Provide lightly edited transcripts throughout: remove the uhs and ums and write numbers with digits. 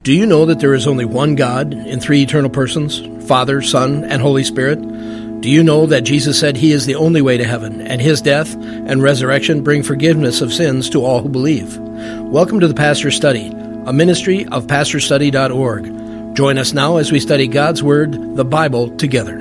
Do you know that there is only one God in three eternal persons, Father, Son, and Holy Spirit? Do you know that Jesus said he is the only way to heaven, and his death and resurrection bring forgiveness of sins to all who believe? Welcome to the Pastor's Study, a ministry of pastorstudy.org. Join us now as we study God's Word, the Bible, together.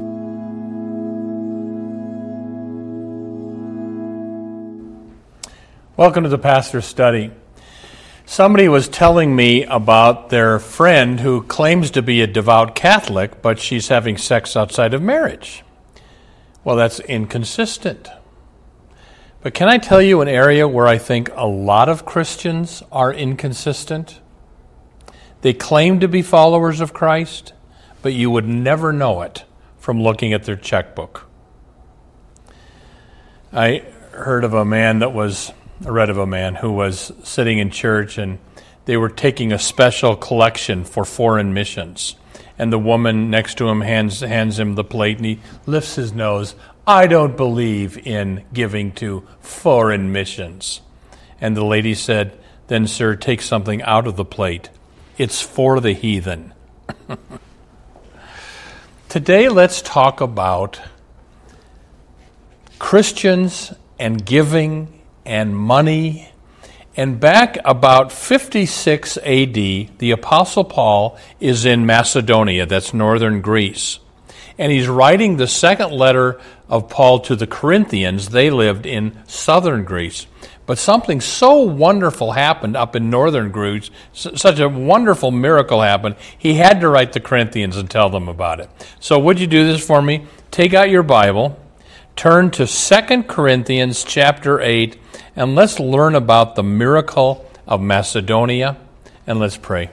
Welcome to the Pastor's Study. Somebody was telling me about their friend who claims to be a devout Catholic, but she's having sex outside of marriage. Well, that's inconsistent. But can I tell you an area where I think a lot of Christians are inconsistent? They claim to be followers of Christ, but you would never know it from looking at their checkbook. I read of a man who was sitting in church, and they were taking a special collection for foreign missions. And the woman next to him hands him the plate, and he lifts his nose. "I don't believe in giving to foreign missions." And the lady said, "Then, sir, take something out of the plate. It's for the heathen." Today, let's talk about Christians and giving and money. And back about 56 AD, the Apostle Paul is in Macedonia, that's northern Greece. And he's writing the second letter of Paul to the Corinthians. They lived in southern Greece. But something so wonderful happened up in northern Greece, such a wonderful miracle happened, he had to write the Corinthians and tell them about it. So would you do this for me? Take out your Bible, turn to 2 Corinthians chapter 8, and let's learn about the miracle of Macedonia, and let's pray.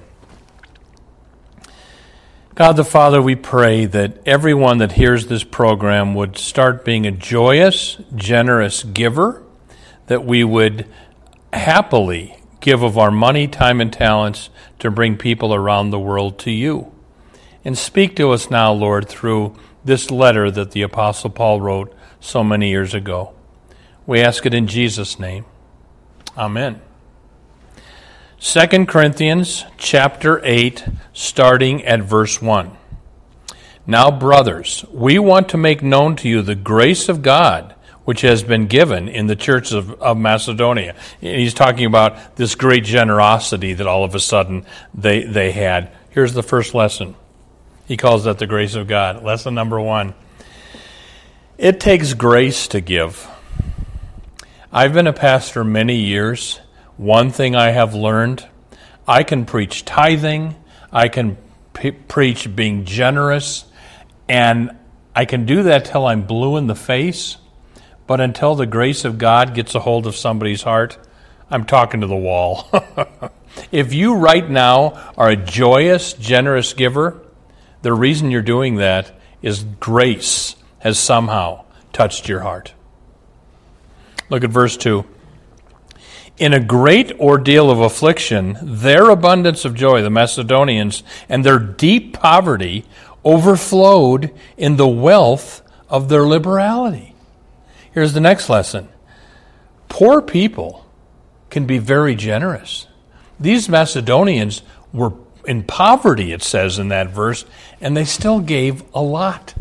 God the Father, we pray that everyone that hears this program would start being a joyous, generous giver, that we would happily give of our money, time, and talents to bring people around the world to you. And speak to us now, Lord, through this letter that the Apostle Paul wrote so many years ago. We ask it in Jesus' name. Amen. 2 Corinthians chapter 8, starting at verse 1. Now, brothers, we want to make known to you the grace of God, which has been given in the church of Macedonia. He's talking about this great generosity that all of a sudden they had. Here's the first lesson. He calls that the grace of God. Lesson number 1. It takes grace to give. I've been a pastor many years. One thing I have learned, I can preach tithing, I can preach being generous, and I can do that till I'm blue in the face, but until the grace of God gets a hold of somebody's heart, I'm talking to the wall. If you right now are a joyous, generous giver, the reason you're doing that is grace has somehow touched your heart. Look at verse 2. In a great ordeal of affliction, their abundance of joy, the Macedonians, and their deep poverty overflowed in the wealth of their liberality. Here's the next lesson. Poor people can be very generous. These Macedonians were in poverty, it says in that verse, and they still gave a lot.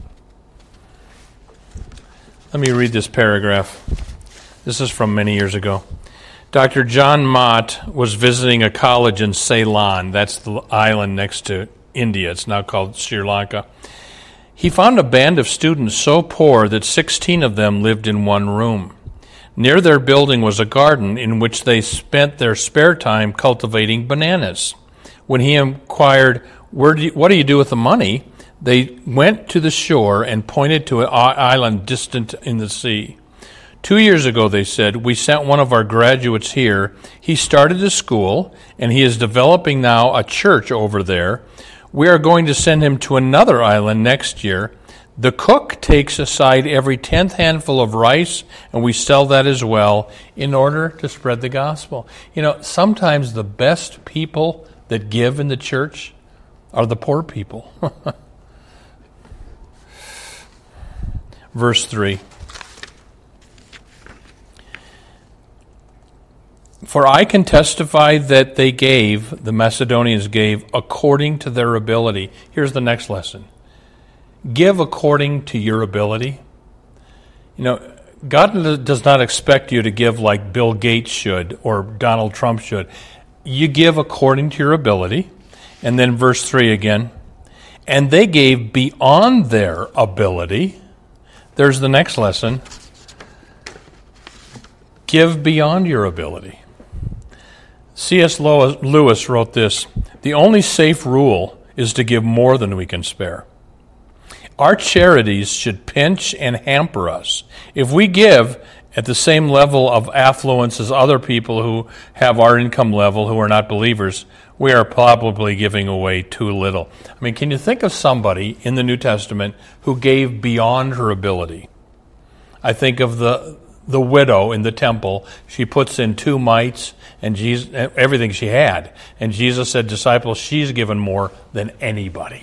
Let me read this paragraph. This is from many years ago. Dr. John Mott was visiting a college in Ceylon. That's the island next to India. It's now called Sri Lanka. He found a band of students so poor that 16 of them lived in one room. Near their building was a garden in which they spent their spare time cultivating bananas. When he inquired, what do you do with the money? They went to the shore and pointed to an island distant in the sea. 2 years ago, they said, we sent one of our graduates here. He started a school, and he is developing now a church over there. We are going to send him to another island next year. The cook takes aside every 10th handful of rice, and we sell that as well in order to spread the gospel. You know, sometimes the best people that give in the church are the poor people. Verse 3. For I can testify that the Macedonians gave according to their ability. Here's the next lesson. Give according to your ability. God does not expect you to give like Bill Gates should or Donald Trump should. You give according to your ability. And then verse 3 again. And they gave beyond their ability. There's the next lesson. Give beyond your ability. C.S. Lewis wrote this: the only safe rule is to give more than we can spare. Our charities should pinch and hamper us. If we give at the same level of affluence as other people who have our income level who are not believers, we are probably giving away too little. I mean, can you think of somebody in the New Testament who gave beyond her ability? I think of the widow in the temple. She puts in 2 mites and Jesus, everything she had. And Jesus said, disciples, she's given more than anybody.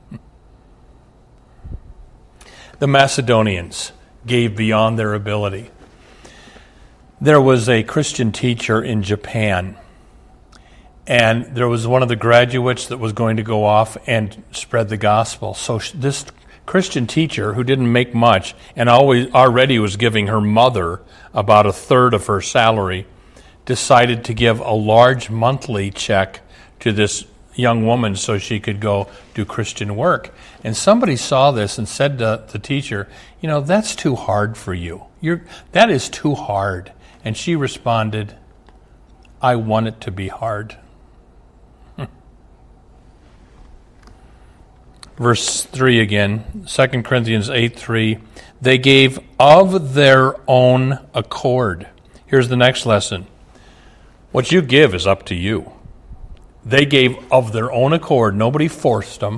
The Macedonians gave beyond their ability. There was a Christian teacher in Japan, and there was one of the graduates that was going to go off and spread the gospel. So this Christian teacher, who didn't make much and already was giving her mother about 1/3 of her salary, decided to give a large monthly check to this young woman so she could go do Christian work. And somebody saw this and said to the teacher, that's too hard for you. That is too hard. And she responded, I want it to be hard. Verse 3 again, 2 Corinthians 8:3, they gave of their own accord. Here's the next lesson. What you give is up to you. They gave of their own accord. Nobody forced them.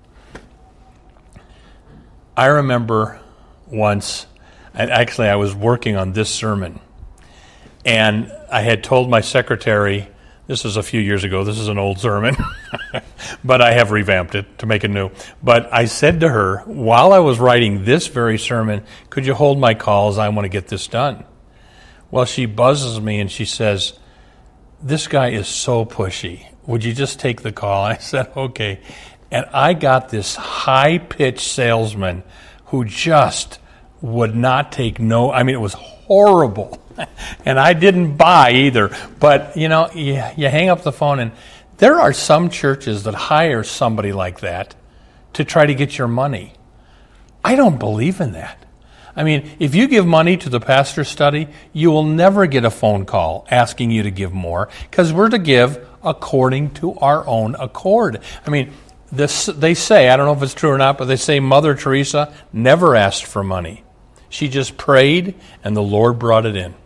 I remember once, and actually I was working on this sermon, and I had told my secretary, this was a few years ago, this is an old sermon, but I have revamped it to make it new. But I said to her, while I was writing this very sermon, could you hold my calls? I want to get this done. Well, she buzzes me and she says, this guy is so pushy. Would you just take the call? I said, okay. And I got this high-pitched salesman who just would not take no. I mean, it was horrible. And I didn't buy either. But, you hang up the phone, and there are some churches that hire somebody like that to try to get your money. I don't believe in that. I mean, if you give money to the pastor's study, you will never get a phone call asking you to give more, because we're to give according to our own accord. I mean, they say, I don't know if it's true or not, but they say Mother Teresa never asked for money. She just prayed, and the Lord brought it in.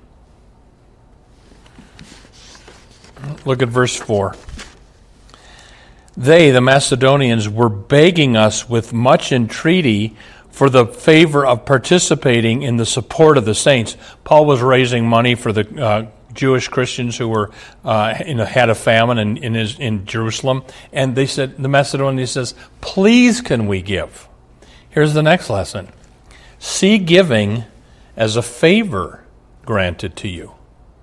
Look at verse 4. They, the Macedonians, were begging us with much entreaty for the favor of participating in the support of the saints. Paul was raising money for the Jewish Christians who were had a famine in Jerusalem, and they said, the Macedonian says, please can we give? Here's the next lesson. See giving as a favor granted to you.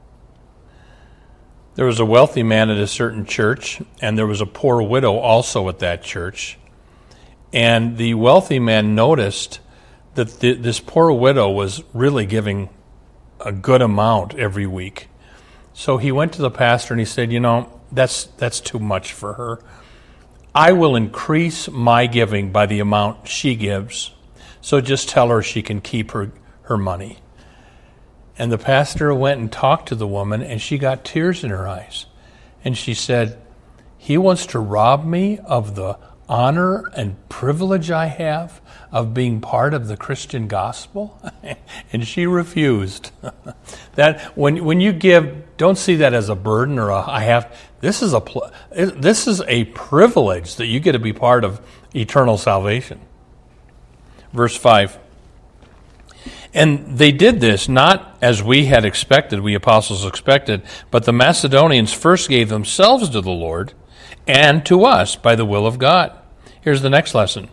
There was a wealthy man at a certain church, and there was a poor widow also at that church. And the wealthy man noticed that this poor widow was really giving a good amount every week. So he went to the pastor and he said, that's too much for her. I will increase my giving by the amount she gives. So just tell her she can keep her money. And the pastor went and talked to the woman, and she got tears in her eyes. And she said, he wants to rob me of the honor and privilege I have of being part of the Christian gospel? And she refused. That when you give, don't see that as a burden or this is a privilege that you get to be part of eternal salvation. Verse 5. And they did this not as we had expected, we apostles expected, but the Macedonians first gave themselves to the Lord and to us by the will of God. Here's the next lesson.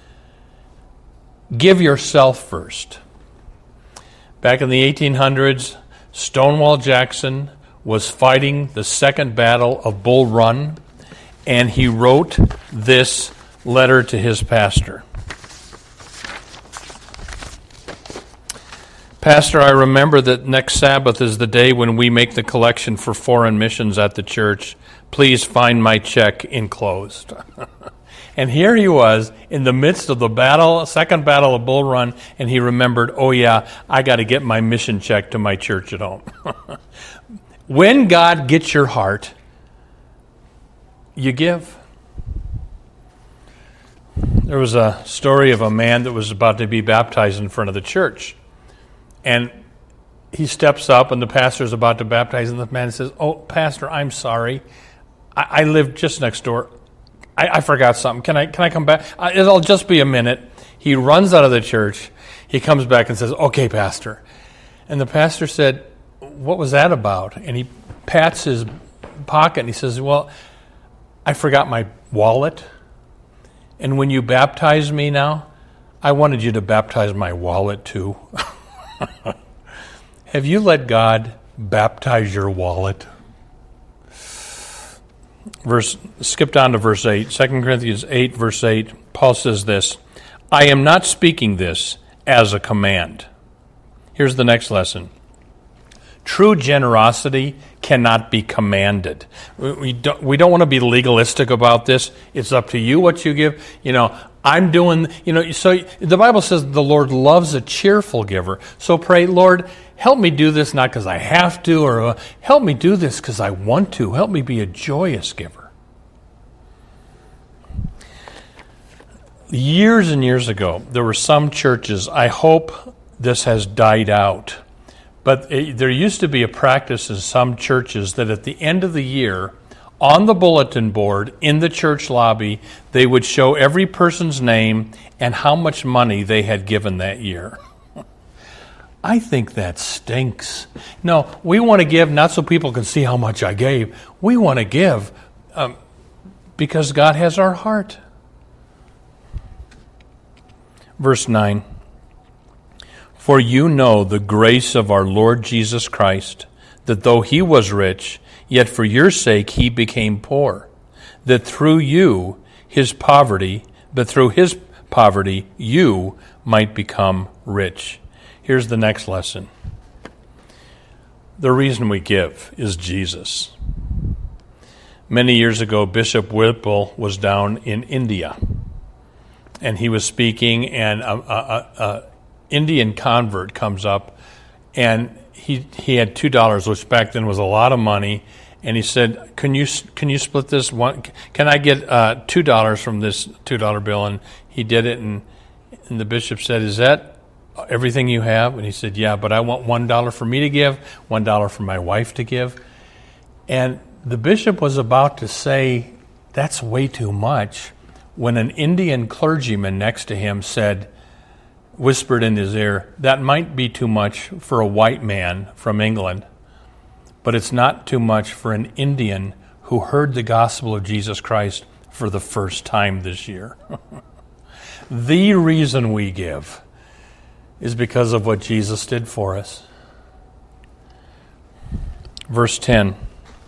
Give yourself first. Back in the 1800s, Stonewall Jackson was fighting the Second Battle of Bull Run, and he wrote this letter to his pastor. Pastor, I remember that next Sabbath is the day when we make the collection for foreign missions at the church. Please find my check enclosed. And here he was in the midst of the battle, Second Battle of Bull Run, and he remembered, oh yeah, I got to get my mission check to my church at home. When God gets your heart, you give. There was a story of a man that was about to be baptized in front of the church. And he steps up, and the pastor is about to baptize, and the man says, oh, Pastor, I'm sorry. I live just next door. I forgot something. Can I come back? It'll just be a minute. He runs out of the church. He comes back and says, okay, Pastor. And the pastor said, what was that about? And he pats his pocket, and he says, well, I forgot my wallet. And when you baptize me now, I wanted you to baptize my wallet too. Have you let God baptize your wallet? Skip down to verse 8. 2 Corinthians 8, verse 8. Paul says this, I am not speaking this as a command. Here's the next lesson. True generosity cannot be commanded. We don't want to be legalistic about this. It's up to you what you give. I'm doing, so the Bible says the Lord loves a cheerful giver. So pray, Lord, help me do this not because I have to, or help me do this because I want to. Help me be a joyous giver. Years and years ago, there were some churches, I hope this has died out, but there used to be a practice in some churches that at the end of the year, on the bulletin board in the church lobby, they would show every person's name and how much money they had given that year. I think that stinks. No, we want to give not so people can see how much I gave. We want to give because God has our heart. Verse 9. For you know the grace of our Lord Jesus Christ, that though he was rich, yet for your sake he became poor, that through his poverty you might become rich. Here's the next lesson. The reason we give is Jesus. Many years ago, Bishop Whipple was down in India, and he was speaking, and an Indian convert comes up, and he had $2, which back then was a lot of money, and he said, "Can you split this one? Can I get $2 from this $2 bill?" And he did it, and the bishop said, "Is that everything you have?" And he said, "Yeah, but I want $1 for me to give, $1 for my wife to give." And the bishop was about to say, "That's way too much," when an Indian clergyman next to him whispered in his ear, "That might be too much for a white man from England, but it's not too much for an Indian who heard the gospel of Jesus Christ for the first time this year." The reason we give is because of what Jesus did for us. Verse 10.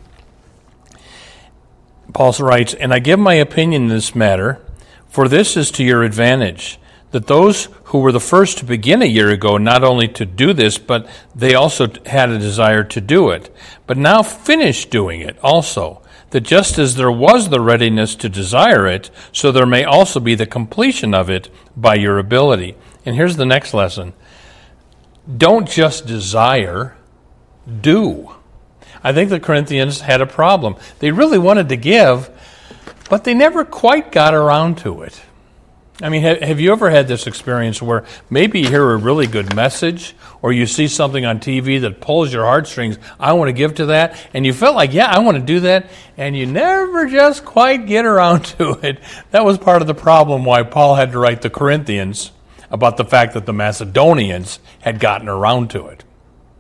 Paul writes, "And I give my opinion in this matter, for this is to your advantage, that those who were the first to begin a year ago not only to do this, but they also had a desire to do it, but now finish doing it also, that just as there was the readiness to desire it, so there may also be the completion of it by your ability." And here's the next lesson. Don't just desire, do. I think the Corinthians had a problem. They really wanted to give, but they never quite got around to it. I mean, have you ever had this experience where maybe you hear a really good message, or you see something on TV that pulls your heartstrings, I want to give to that, and you felt like, yeah, I want to do that, and you never just quite get around to it? That was part of the problem why Paul had to write the Corinthians about the fact that the Macedonians had gotten around to it.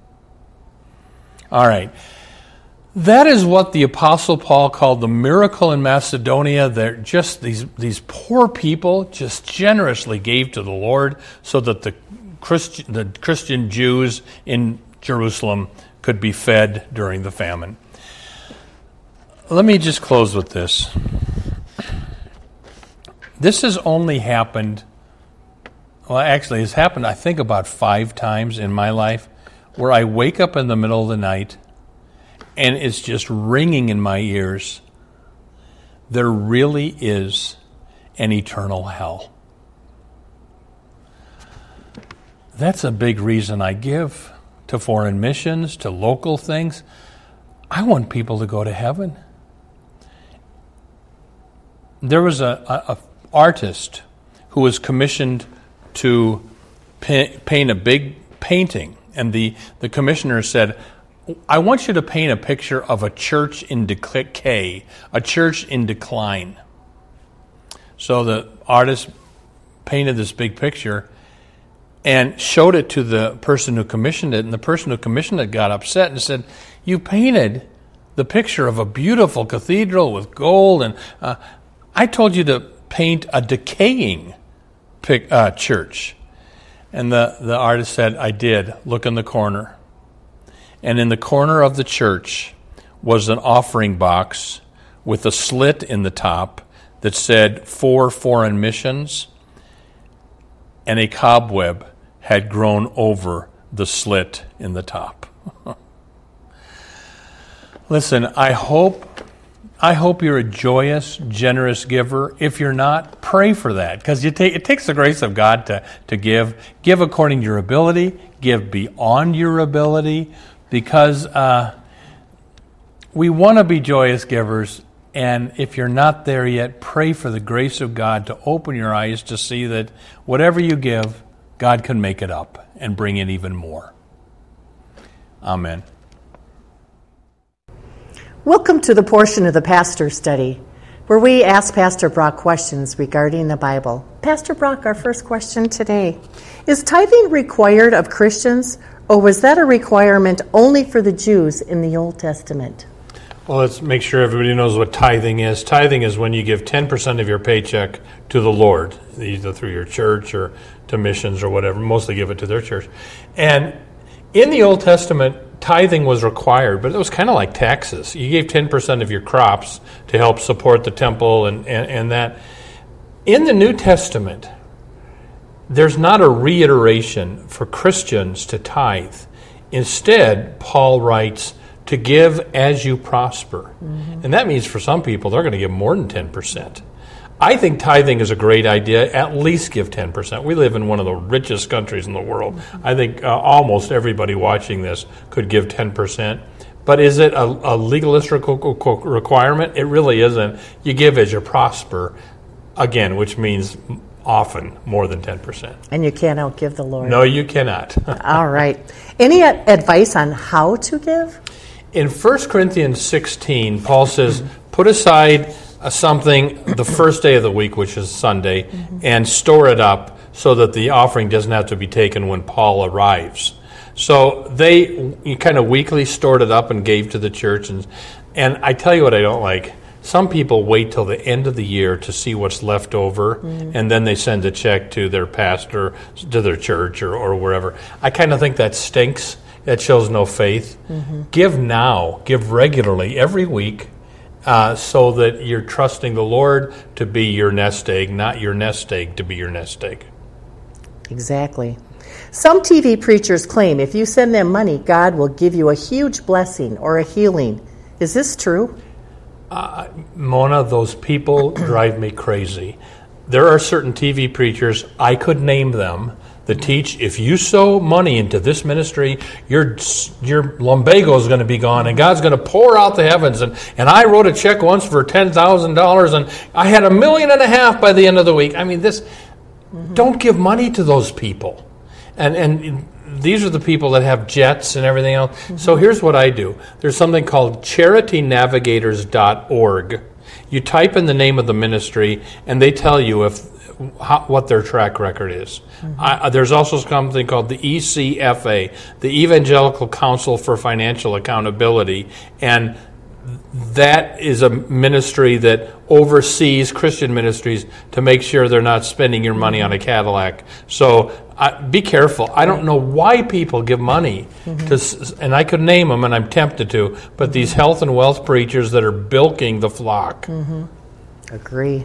All right. That is what the Apostle Paul called the miracle in Macedonia. They're just these poor people just generously gave to the Lord so that the Christian Jews in Jerusalem could be fed during the famine. Let me just close with this. This has only happened, well, actually, it's happened, I think, about 5 times in my life, where I wake up in the middle of the night and it's just ringing in my ears. There really is an eternal hell. That's a big reason I give to foreign missions, to local things. I want people to go to heaven. There was a artist who was commissioned to paint a big painting, and the commissioner said, I want you to paint a picture of a church in decay, a church in decline. So the artist painted this big picture and showed it to the person who commissioned it, and the person who commissioned it got upset and said, you painted the picture of a beautiful cathedral with gold, and I told you to paint a decaying church. And the artist said, I did. Look in the corner. And in the corner of the church was an offering box with a slit in the top that said, for foreign missions, and a cobweb had grown over the slit in the top. Listen, I hope you're a joyous, generous giver. If you're not, pray for that, because it takes the grace of God to give. Give according to your ability. Give beyond your ability, because we want to be joyous givers. And if you're not there yet, pray for the grace of God to open your eyes to see that whatever you give, God can make it up and bring in even more. Amen. Welcome to the portion of the Pastor Study where we ask Pastor Brock questions regarding the Bible. Pastor Brock, our first question today. Is tithing required of Christians, or was that a requirement only for the Jews in the Old Testament? Well, let's make sure everybody knows what tithing is. Tithing is when you give 10% of your paycheck to the Lord, either through your church or to missions or whatever. Mostly give it to their church. And in the Old Testament, tithing was required, but it was kind of like taxes. You gave 10% of your crops to help support the temple and that. In the New Testament, there's not a reiteration for Christians to tithe. Instead, Paul writes, to give as you prosper. Mm-hmm. And that means for some people, they're going to give more than 10%. I think tithing is a great idea. At least give 10%. We live in one of the richest countries in the world. I think almost everybody watching this could give 10%. But is it a legalistic requirement? It really isn't. You give as you prosper, again, which means often more than 10%. And you can't outgive the Lord. No, you cannot. All right. Any advice on how to give? In 1 Corinthians 16, Paul says, put aside something the first day of the week, which is Sunday, and store it up so that the offering doesn't have to be taken when Paul arrives. So you kind of weekly stored it up and gave to the church. And I tell you what I don't like. Some people wait till the end of the year to see what's left over, and then they send a check to their pastor, to their church, or wherever. I kind of think that stinks. That shows no faith. Mm-hmm. Give now. Give regularly, every week, so that you're trusting the Lord to be your nest egg, not your nest egg to be your nest egg. Exactly. Some TV preachers claim if you send them money, God will give you a huge blessing or a healing. Is this true? Mona, those people drive me crazy. There are certain TV preachers, I could name them, that teach if you sow money into this ministry, your lumbago is going to be gone, and God's going to pour out the heavens. And I wrote a check once for $10,000, and I had $1.5 million by the end of the week. I mean, don't give money to those people. And these are the people that have jets and everything else. Mm-hmm. So here's what I do. There's something called charitynavigators.org. You type in the name of the ministry, and they tell you what their track record is. Mm-hmm. There's also something called the ECFA, the Evangelical Council for Financial Accountability, and that is a ministry that oversees Christian ministries to make sure they're not spending your money on a Cadillac. So be careful. I don't know why people give money to, and I could name them, and I'm tempted to, but these health and wealth preachers that are bilking the flock. Agree.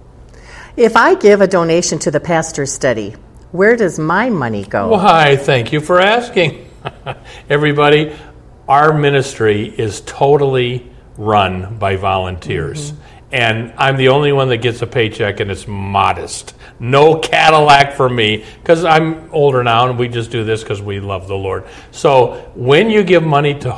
If I give a donation to the pastor's study, where does my money go? Why, thank you for asking. Everybody, our ministry is totally run by volunteers. And I'm the only one that gets a paycheck, and it's modest. No Cadillac for me, because I'm older now, and we just do this because we love the Lord. So when you give money to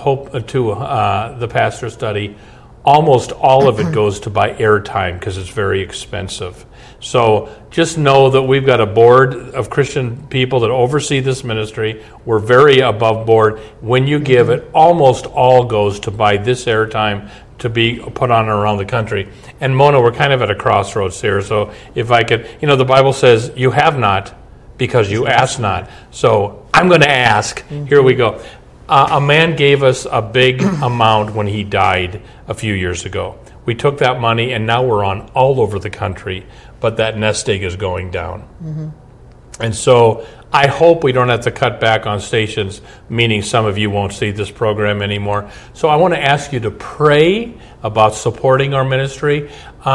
the pastor's study, almost all of it goes to buy airtime because it's very expensive. So just know that we've got a board of Christian people that oversee this ministry. We're very above board. When you give, it almost all goes to buy this airtime to be put on around the country. And Mona, we're kind of at a crossroads here. So if I could, the Bible says, you have not because you ask not. So I'm going to ask. Here we go. A man gave us a big amount when he died a few years ago. We took that money, and now we're on all over the country, but that nest egg is going down. And so I hope we don't have to cut back on stations, meaning some of you won't see this program anymore. So I want to ask you to pray about supporting our ministry.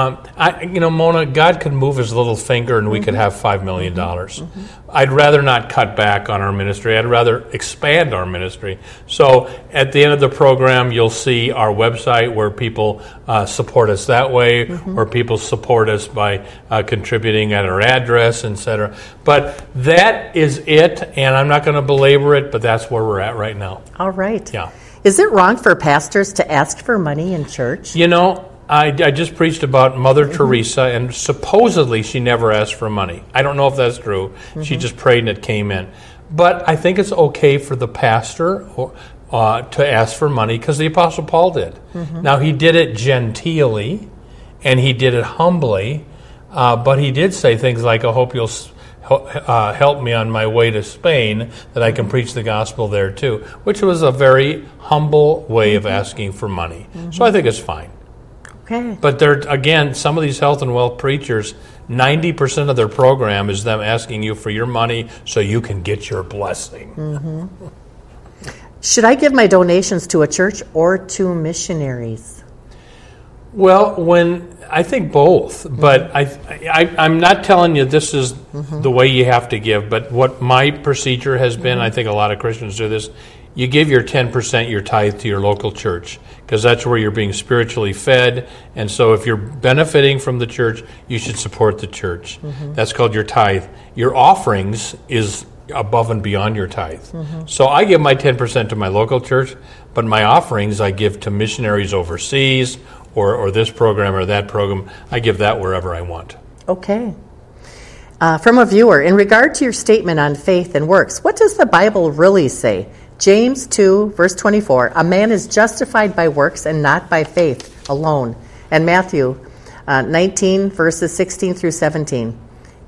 Mona, God could move his little finger and we could have $5 million. I'd rather not cut back on our ministry. I'd rather expand our ministry. So at the end of the program, you'll see our website where people support us that way, or people support us by contributing at our address, etc. But that is it, and I'm not going to belabor it, but that's where we're at right now. All right. Yeah. Is it wrong for pastors to ask for money in church? I just preached about Mother Teresa, and supposedly she never asked for money. I don't know if that's true. She just prayed and it came in. But I think it's okay for the pastor to ask for money because the Apostle Paul did. Now, he did it genteelly, and he did it humbly, but he did say things like, I hope you'll help me on my way to Spain, that I can preach the gospel there too, which was a very humble way of asking for money. So I think it's fine. Okay. But again, some of these health and wealth preachers, 90% of their program is them asking you for your money so you can get your blessing. Should I give my donations to a church or to missionaries? Well, I think both, but I'm not telling you this is the way you have to give, but what my procedure has been, I think a lot of Christians do this, you give your 10%, your tithe, to your local church, because that's where you're being spiritually fed, and so if you're benefiting from the church, you should support the church. That's called your tithe. Your offerings is above and beyond your tithe. So I give my 10% to my local church, but my offerings I give to missionaries overseas, or this program or that program. I give that wherever I want. Okay. From a viewer, in regard to your statement on faith and works, what does the Bible really say? James 2, verse 24, a man is justified by works and not by faith alone. And Matthew 19, verses 16 through 17.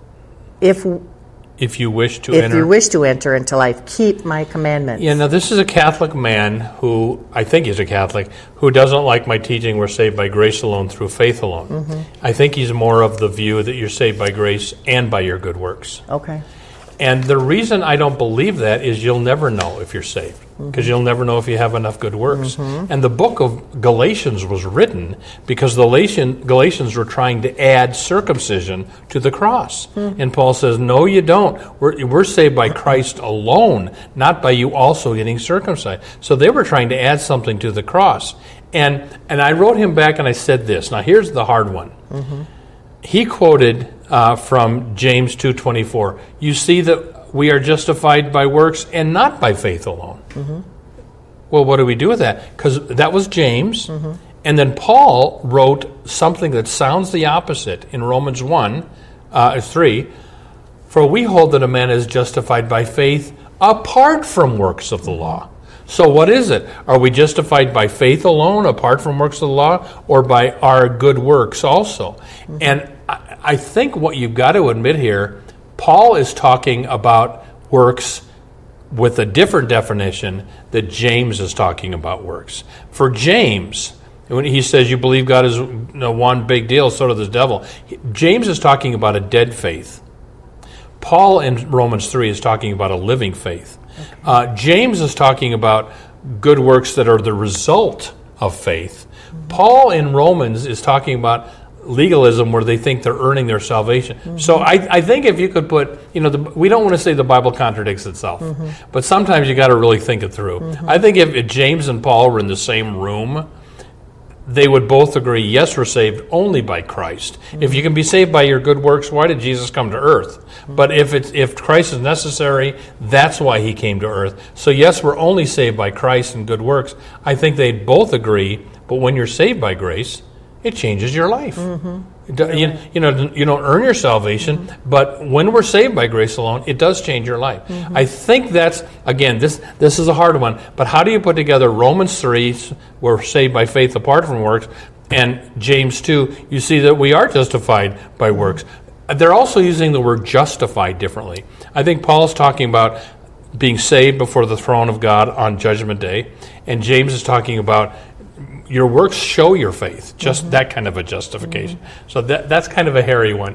If you wish to enter into life, keep my commandments. Yeah, now this is a Catholic man who, I think he's a Catholic, who doesn't like my teaching we're saved by grace alone through faith alone. I think he's more of the view that you're saved by grace and by your good works. Okay. And the reason I don't believe that is you'll never know if you're saved, because you'll never know if you have enough good works. And the book of Galatians was written because the Galatians were trying to add circumcision to the cross. And Paul says, no, you don't. We're saved by Christ alone, not by you also getting circumcised. So they were trying to add something to the cross. And I wrote him back and I said this. Now here's the hard one. He quoted from James 2:24. You see that we are justified by works and not by faith alone. Well, what do we do with that? Because that was James. And then Paul wrote something that sounds the opposite in Romans 3. For we hold that a man is justified by faith apart from works of the law. So what is it? Are we justified by faith alone, apart from works of the law, or by our good works also? And I think what you've got to admit here, Paul is talking about works with a different definition that James is talking about works. For James, When he says you believe God is one big deal, so does the devil. James is talking about a dead faith. Paul in Romans 3 is talking about a living faith. Okay. James is talking about good works that are the result of faith. Mm-hmm. Paul in Romans is talking about legalism where they think they're earning their salvation. Mm-hmm. So I think if you could put, we don't want to say the Bible contradicts itself, but sometimes you got to really think it through. Mm-hmm. I think if James and Paul were in the same room, they would both agree, yes, we're saved only by Christ. Mm-hmm. If you can be saved by your good works, why did Jesus come to earth? Mm-hmm. But if Christ is necessary, that's why he came to earth. So yes, we're only saved by Christ and good works. I think they'd both agree, but when you're saved by grace, it changes your life. Mm-hmm. You don't earn your salvation, but when we're saved by grace alone, it does change your life. Mm-hmm. I think that's, again, this is a hard one, but how do you put together Romans 3, we're saved by faith apart from works, and James 2, you see that we are justified by works. They're also using the word justified differently. I think Paul's talking about being saved before the throne of God on Judgment Day, and James is talking about your works show your faith, just that kind of a justification. So that's kind of a hairy one.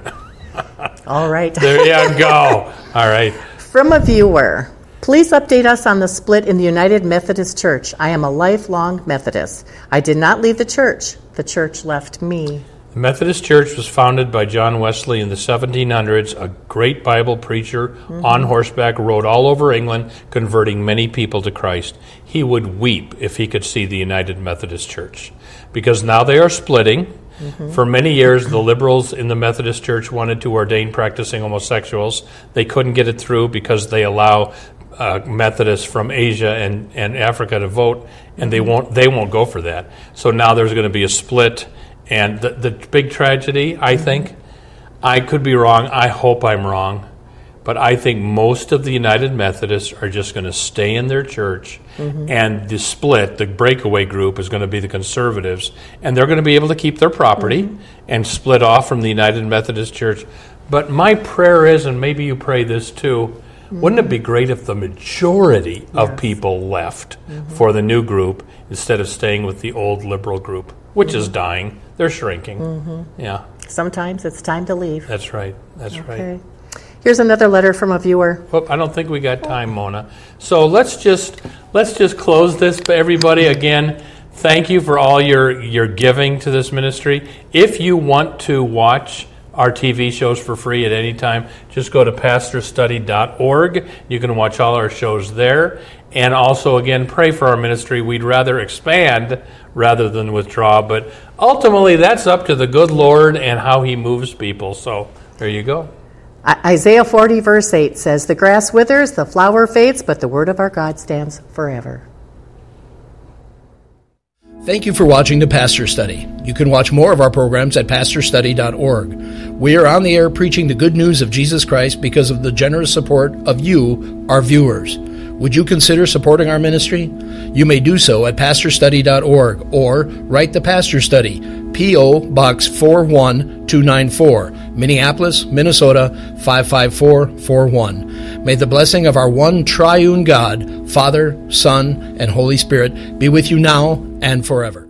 All right. There you go. All right. From a viewer, please update us on the split in the United Methodist Church. I am a lifelong Methodist. I did not leave the church. The church left me. The Methodist Church was founded by John Wesley in the 1700s, a great Bible preacher on horseback, rode all over England, converting many people to Christ. He would weep if he could see the United Methodist Church, because now they are splitting. Mm-hmm. For many years, the liberals in the Methodist Church wanted to ordain practicing homosexuals. They couldn't get it through because they allow Methodists from Asia and Africa to vote, and they won't go for that. So now there's going to be a split. And the big tragedy, I think, I could be wrong, I hope I'm wrong, but I think most of the United Methodists are just going to stay in their church, and the split, the breakaway group, is going to be the conservatives, and they're going to be able to keep their property and split off from the United Methodist Church. But my prayer is, and maybe you pray this too, wouldn't it be great if the majority of people left for the new group instead of staying with the old liberal group, which is dying? They're shrinking. Yeah. Sometimes it's time to leave. That's right. That's right. Here's another letter from a viewer. Oh, I don't think we got time, Mona. So let's just close this. But everybody, again, thank you for all your giving to this ministry. If you want to watch our TV shows for free at any time, just go to pastorstudy.org. You can watch all our shows there. And also, again, pray for our ministry. We'd rather expand rather than withdraw. But ultimately, that's up to the good Lord and how he moves people. So there you go. Isaiah 40, verse 8 says, "The grass withers, the flower fades, but the word of our God stands forever." Thank you for watching the Pastor Study. You can watch more of our programs at pastorstudy.org. We are on the air preaching the good news of Jesus Christ because of the generous support of you, our viewers. Would you consider supporting our ministry? You may do so at pastorstudy.org or write the Pastor Study, P.O. Box 41294, Minneapolis, Minnesota 55441. May the blessing of our one triune God, Father, Son, and Holy Spirit be with you now and forever.